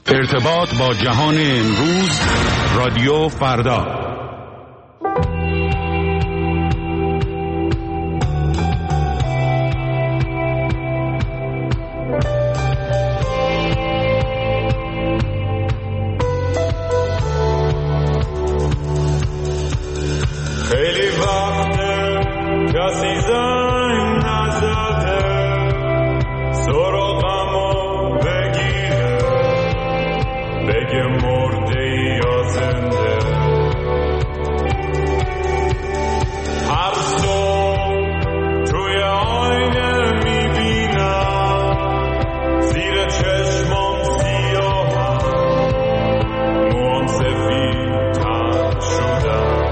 ارتباط با جهان امروز، رادیو فردا. خیلی وقته کسی زنگ نزده سراغمو بگیره بگه مرده یا زنده. هر صبح توی آینه میبینم زیر چشمام سیاهم، موام سفید تر شدم.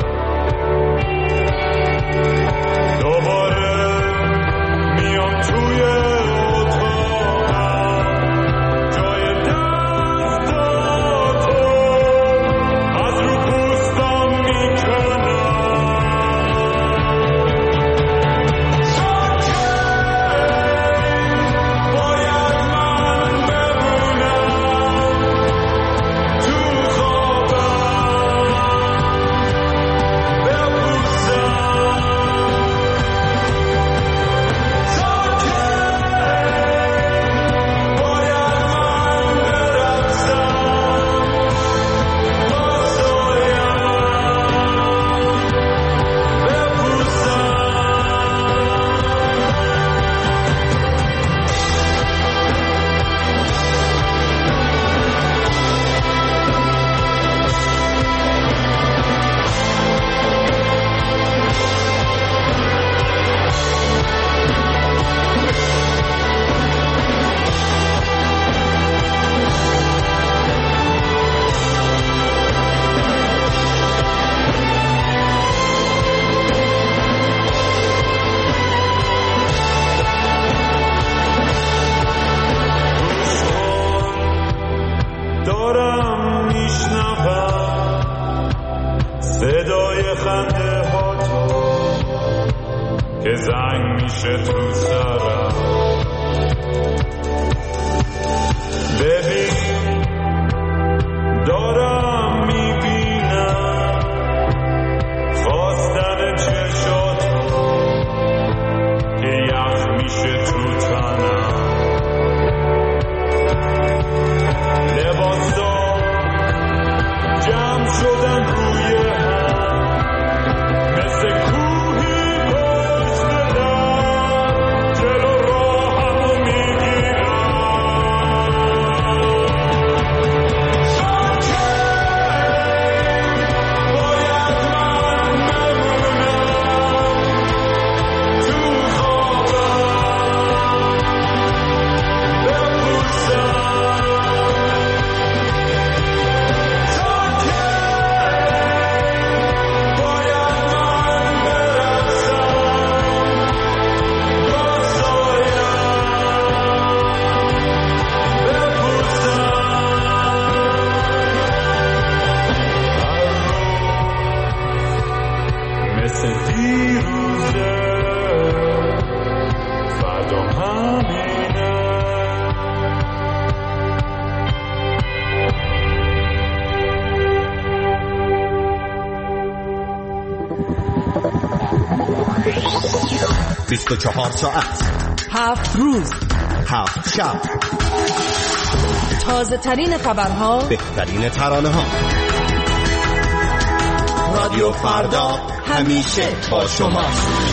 دوباره میام توی اتاقم، جای دستاتو از رو پوستم میکنم. ساکت باید من بمونم تو خوابم بپوسم. دارم میشنوم صدای خنده ها تو که زنگ میشه تو سرم. ببین دارم میبینم خواستن چشاتو که یخ میشه تو تنم. لباسا جمع شدن روی هم مثل کوهی پشت در، جلو راهمو میگیرم. ساکت باید من بمونم تو خوابم بپوسم. بیست و 24 ساعت 7 روز 7 شب، تازه ترین خبرها، بهترین ترانه ها. رادیو فردا همیشه با شماست.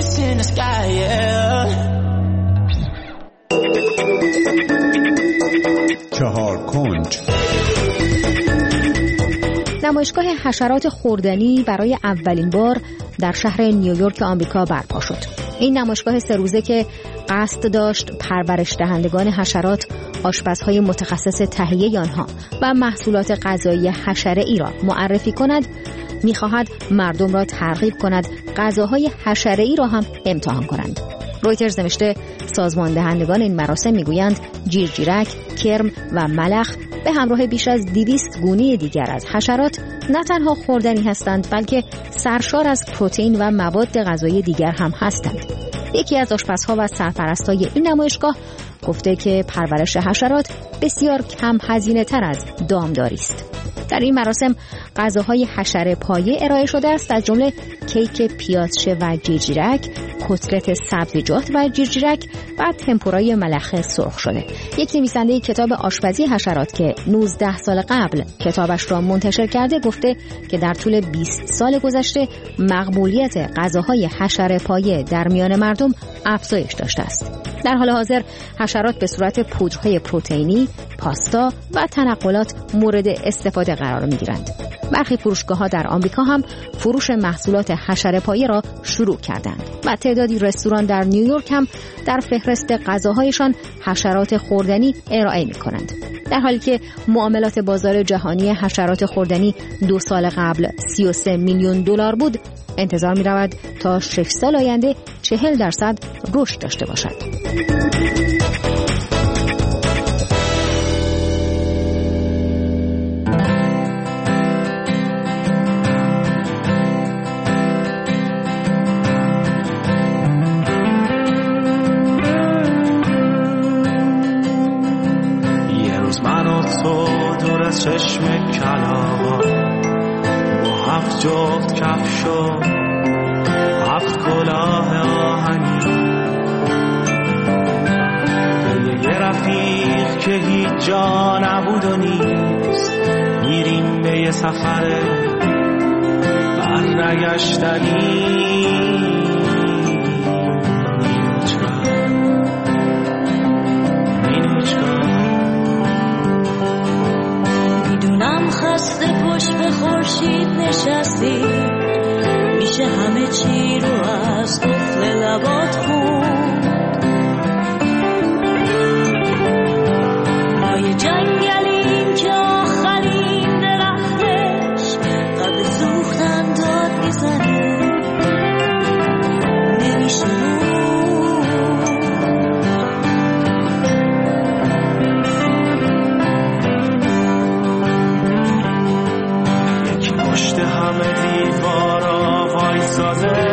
kiss in the sky, yeah. چهار کنج. نمایشگاه حشرات خوردنی برای اولین بار در شهر نیویورک آمریکا برپا شد. این نمایشگاه 3 روزه که قصد داشت پرورش دهندگان حشرات، آشپزهای متخصص تهیه آنها و محصولات غذایی حشره‌ای را معرفی کند، می‌خواهد مردم را ترغیب کند غذاهای حشره‌ای را هم امتحان کنند. رویترز نوشته سازمان دهندگان این مراسم میگویند جیرجیرک، کرم و ملخ به همراه بیش از 200 گونه دیگر از حشرات نه تنها خوردنی هستند بلکه سرشار از پروتئین و مواد غذایی دیگر هم هستند. یکی از آشپزها و سرپرستای این نمایشگاه گفته که پرورش حشرات بسیار کم هزینه تر از دامداری است. در این مراسم غذاهای حشره پایه ارائه شده است، از جمله کیک پیازچه و جیرجیرک، کتلت سبزیجات و جیرجیرک و تمپورای ملخ سرخ شده. یک نویسنده کتاب آشپزی حشرات که 19 سال قبل کتابش را منتشر کرده گفته که در طول 20 سال گذشته مقبولیت غذاهای حشره پایه در میان مردم افزایش داشته است. در حال حاضر حشرات به صورت پودرهای پروتئینی، پاستا و تنقلات مورد استفاده قرار می‌گیرند. برخی فروشگاه‌ها در آمریکا هم فروش محصولات حشره‌پایه را شروع کردند و تعدادی رستوران در نیویورک هم در فهرست غذاهایشان حشرات خوردنی ارائه می‌کنند. در حالی که معاملات بازار جهانی حشرات خوردنی 2 سال قبل 33 میلیون دلار بود، انتظار می‌رود تا 6 سال آینده 40% رشد داشته باشد. چشم کلاغا با 7 جفت کفش و 7 کلاه آهنی، یه رفیق که هیچ جا نبود و نیست، میریم به یه سفر برنگشتنی. خسته پشت به خورشید نشستی، میشه همه چی رو از قفل لبات خوند. ما یه جنگلیم که آخرین درختش قبل سوختن داد میزنه، نمیشه همه دیوارا وایساده،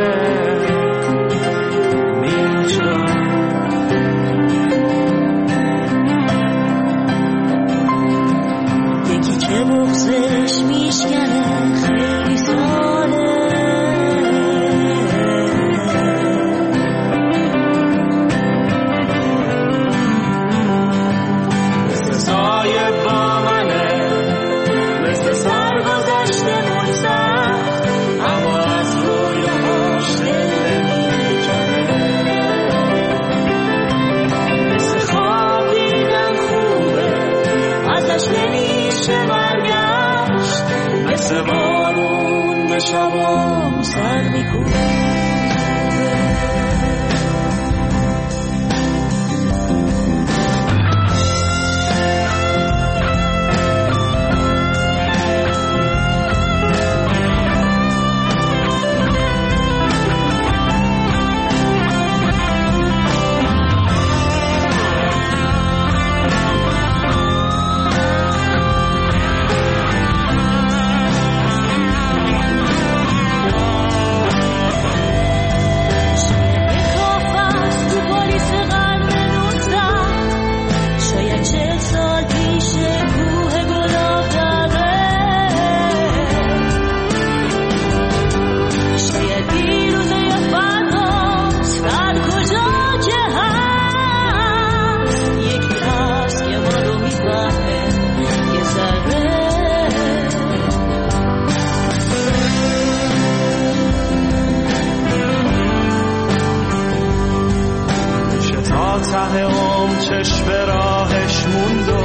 ته چشم راهش موند و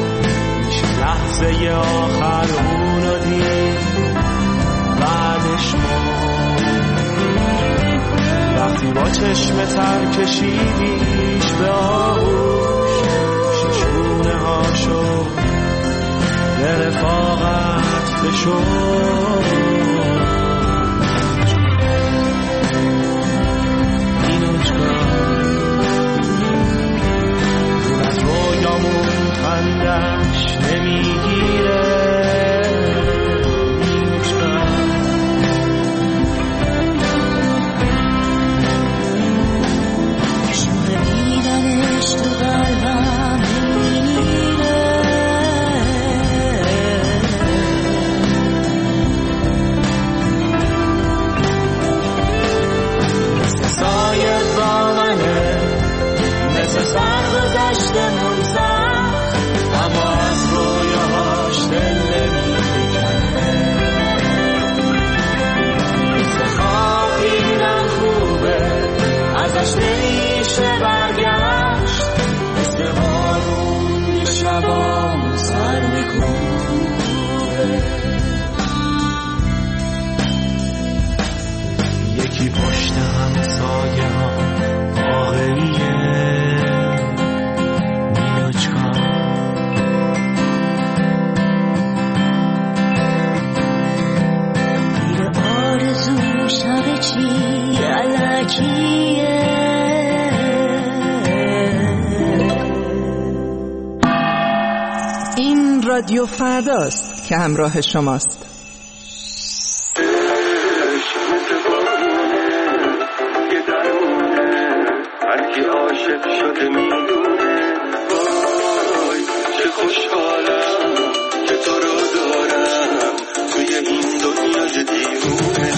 لحظه آخر اونو دید بعدش وقتی با چشم تر کشیدیش به آغوش ششونه هاشو به رفاقت بشو خندش نمیگیره شوره میدنش تو قلبم نمیره مثل سایه با منه مثل سر گذشته منزم اما از رویاهاش دل نمیکنه مثل خواب دیدن خوبه ازش نمیشه برگشت مثل بارون به شبام سر میکنه یکی پشت همسایه ها واقعیه این رادیو فرداست که همراه شماست. هرکی عاشق شده میدونه وای چه خوشحالم که تو رو دارم توی این دنیای دیوونه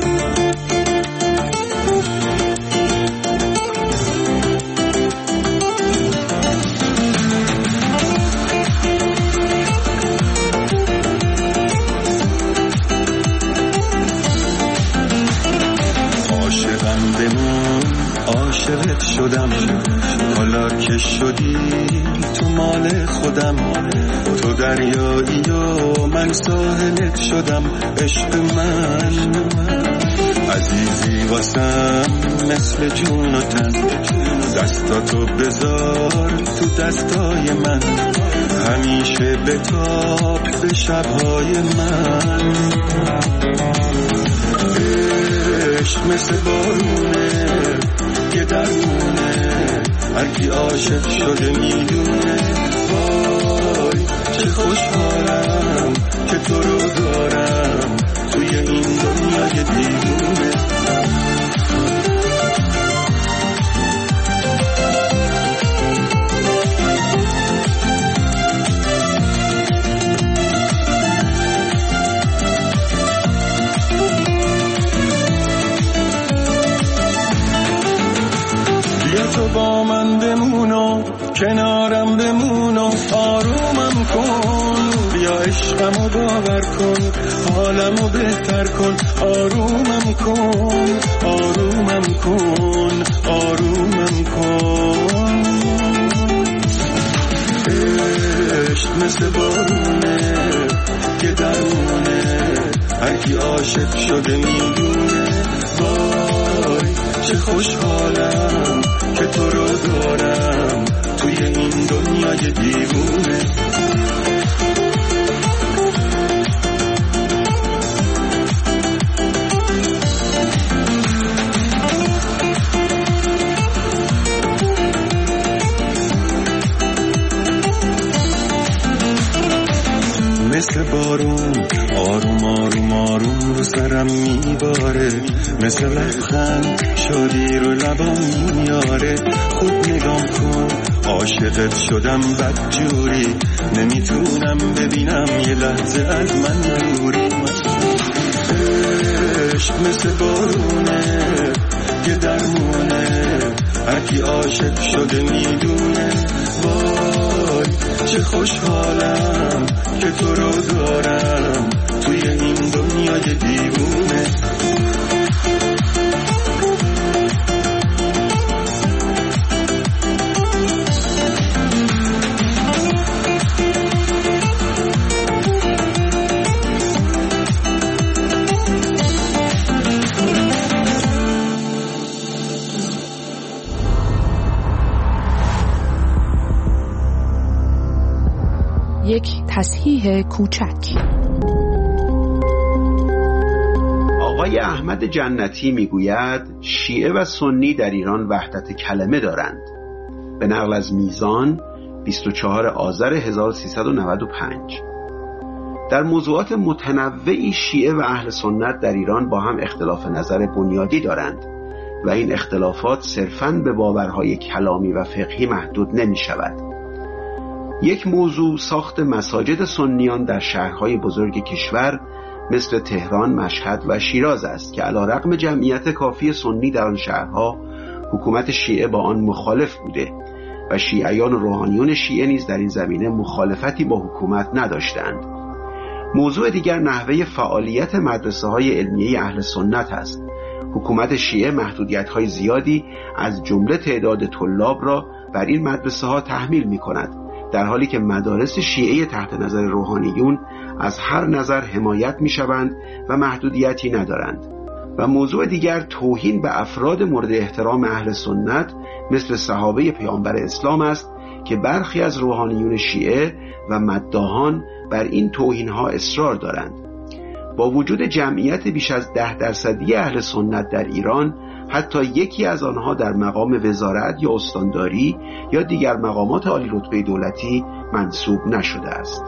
عاشقت شدم حالا که شدی تو مال خودم تو دریایی و من ساحلت شدم عشق من عزیزی واسم مثل جون و تن دستاتو بذار تو دستای من همیشه بتاب به شبهای من عشق مثل بارونه یه درمونه هرکی عاشق شده میدونه وای چه خوشحالم که تو رو دارم توی این دنیای دیوونه تو با من بمون و کنارم بمون و آرومم کن بیا عشقمو باور کن حالمو بهتر کن آرومم کن آرومم کن آرومم کن عشق مثل بارونه که درمونه هرکی عاشق شده میدونه وای چه خوشحالم که تو رو دارم توی این دنیای دیوونه مثل بارون آروم آروم آروم رو سرم میباره مثل لبخند شادی رو لبام میاره خود نگام کن عاشقت شدم بدجوری نمیتونم ببینم یه لحظه از من دوری عشق مثل بارونه که درمونه هرکی عاشق شده میدونه وای چه خوشحالم که تو رو دارم توی این دنیای دیوونه یک تصحیح کوچک. آقای احمد جنتی میگوید شیعه و سنی در ایران وحدت کلمه دارند. به نقل از میزان 24 آذر 1395. در موضوعات متنوعی شیعه و اهل سنت در ایران با هم اختلاف نظر بنیادی دارند و این اختلافات صرفاً به باورهای کلامی و فقهی محدود نمی شود. یک موضوع ساخت مساجد سنیان در شهرهای بزرگ کشور مثل تهران، مشهد و شیراز است که علیرغم جمعیت کافی سنی در آن شهرها حکومت شیعه با آن مخالف بوده و شیعیان و روحانیون شیعه نیز در این زمینه مخالفتی با حکومت نداشتند. موضوع دیگر نحوه فعالیت مدرسه‌های علمیه اهل سنت است. حکومت شیعه محدودیت‌های زیادی از جمله تعداد طلاب را بر این مدرسه‌ها تحمیل می‌کند، در حالی که مدارس شیعه تحت نظر روحانیون از هر نظر حمایت می‌شوند و محدودیتی ندارند. و موضوع دیگر توهین به افراد مورد احترام اهل سنت مثل صحابه پیامبر اسلام است که برخی از روحانیون شیعه و مداحان بر این توهین‌ها اصرار دارند. با وجود جمعیت بیش از 10% اهل سنت در ایران، حتی یکی از آنها در مقام وزارت یا استانداری یا دیگر مقامات عالی رتبه دولتی منصوب نشده است.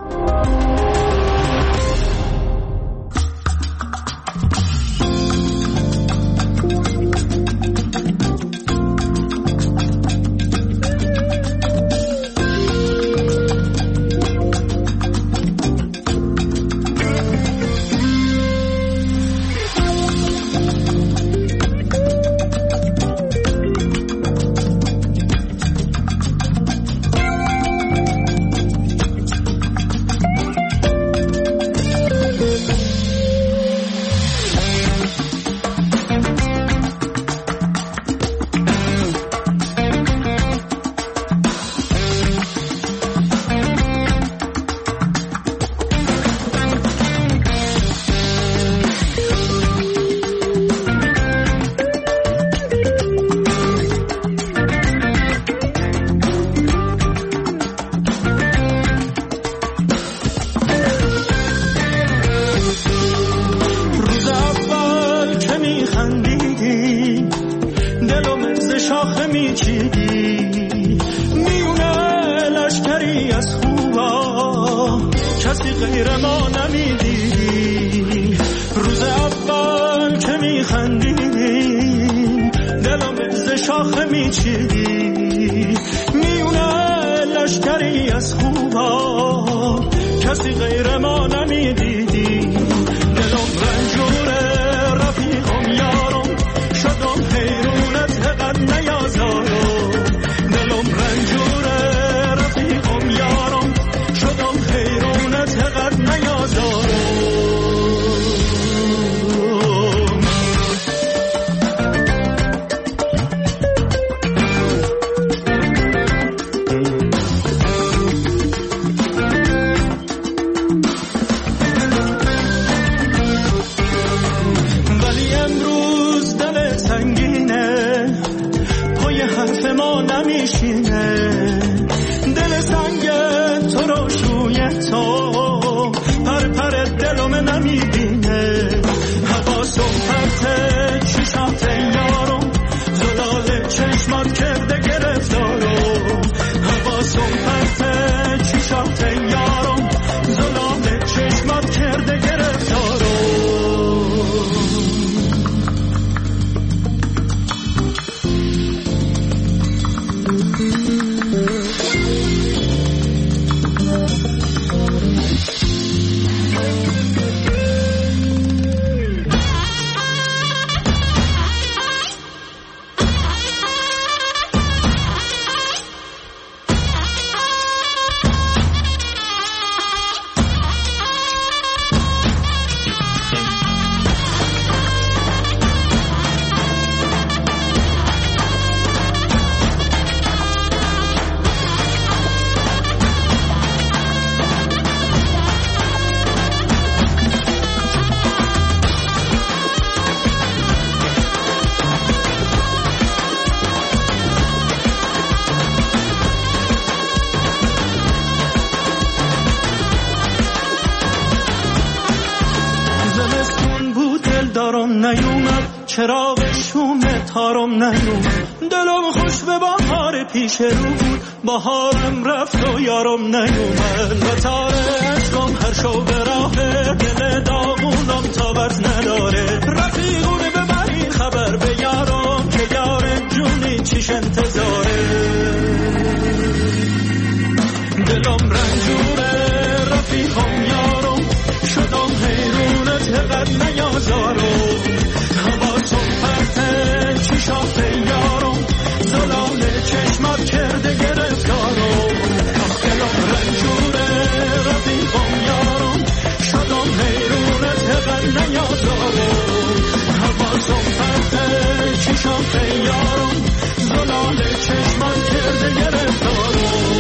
چراغشون تارم نیوم، دلم خوش به بهار پیش رو بود، بهارم رفت و یارم نیومد. و تاره عشقم هر شو به راه دل داغونم تابت نداره. رفیقونه ببرین خبر به یارم که یارم جونی چیش انتظاره. دلم رنجوره رفیقم یارم، شدم حیرونت قد نیازارم. حواسم پرته چشات یارم، زلال چشمات کرده گرفتارم. دلم رنجوره رفیقم یارم، شدم حیرونت قد نیازارم. حواسم پرته چشات یارم، زلال چشمات کرده گرفتارم.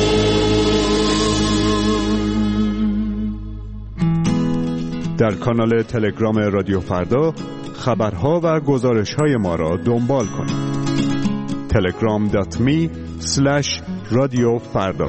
در کانال تلگرام رادیو فردا خبرها و گزارش‌های ما را دنبال کنید. telegram.me/radiofarda.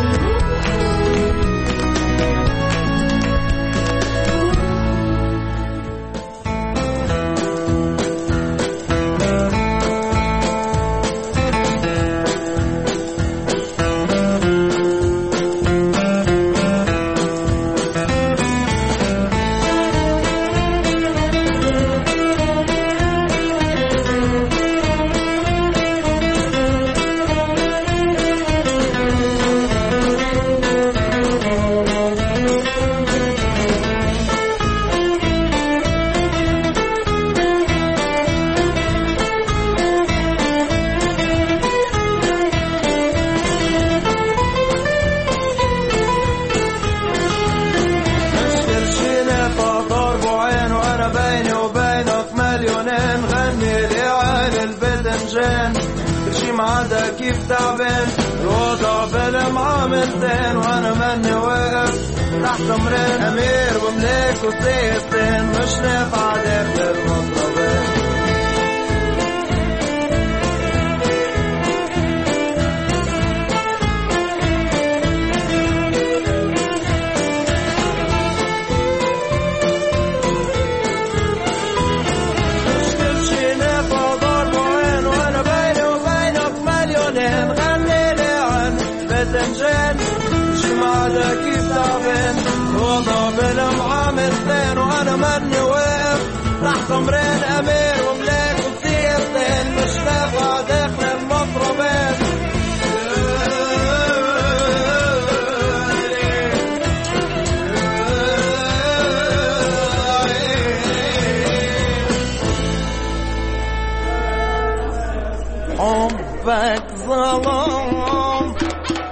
كيف تعبان الوضع بالمعاملتين وانا مني واقف تحت امرين امير وملك وسيستين مش نافع داخل المطلبين. كيف تعبان وضع بالمعاملتين وانا مني واقف تحت امرين امير وملاك وسيرتين مش نافع داخل المطربين. حبك ظلام